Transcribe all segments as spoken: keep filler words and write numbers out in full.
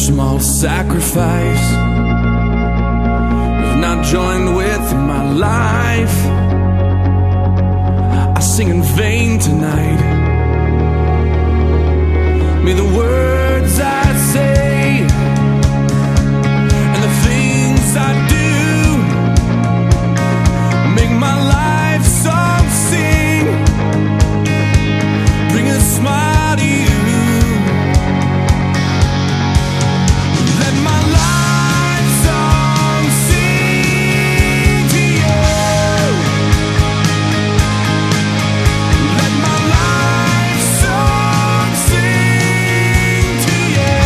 small sacrifice have not joined with my life. I sing in vain tonight. May the words I say and the things I do make my life song sing, bring a smile to you. Let my life song sing to you. Let my life song sing to you.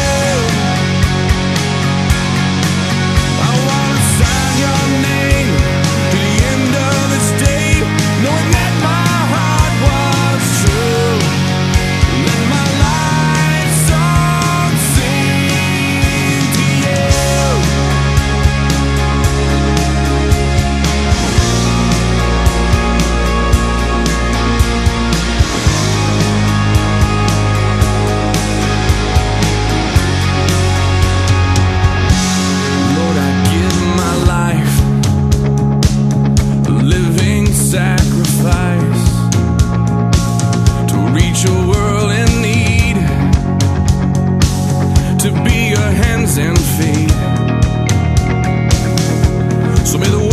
I wanna sign your name to the end of this day, knowing that my heart was true. Let my life song sing to you. Lord, I give my life a living sacrifice to reach a world in need, to be your hands and feet. So may the